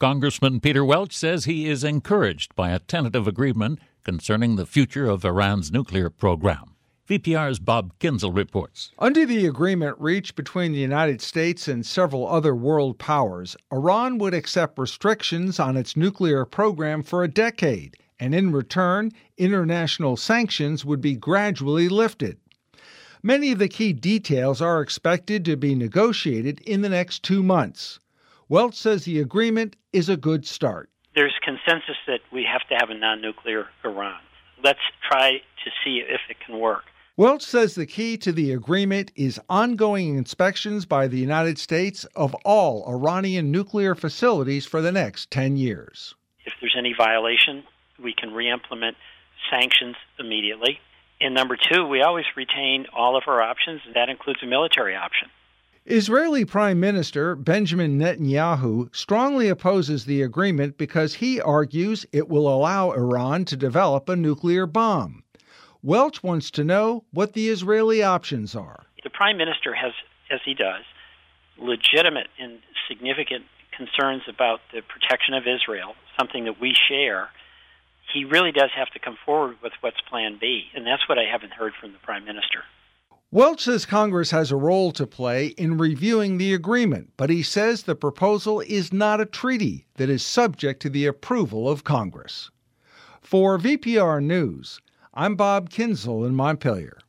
Congressman Peter Welch says he is encouraged by a tentative agreement concerning the future of Iran's nuclear program. VPR's Bob Kinzel reports. Under the agreement reached between the United States and several other world powers, Iran would accept restrictions on its nuclear program for a decade, and in return, international sanctions would be gradually lifted. Many of the key details are expected to be negotiated in the next 2 months. Welch says the agreement is a good start. There's consensus that we have to have a non-nuclear Iran. Let's try to see if it can work. Welch says the key to the agreement is ongoing inspections by the United States of all Iranian nuclear facilities for the next 10 years. If there's any violation, we can re-implement sanctions immediately. And number two, we always retain all of our options, and that includes a military option. Israeli Prime Minister Benjamin Netanyahu strongly opposes the agreement because he argues it will allow Iran to develop a nuclear bomb. Welch wants to know what the Israeli options are. The Prime Minister has, as he does, legitimate and significant concerns about the protection of Israel, something that we share. He really does have to come forward with what's Plan B, and that's what I haven't heard from the Prime Minister. Welch says Congress has a role to play in reviewing the agreement, but he says the proposal is not a treaty that is subject to the approval of Congress. For VPR News, I'm Bob Kinzel in Montpelier.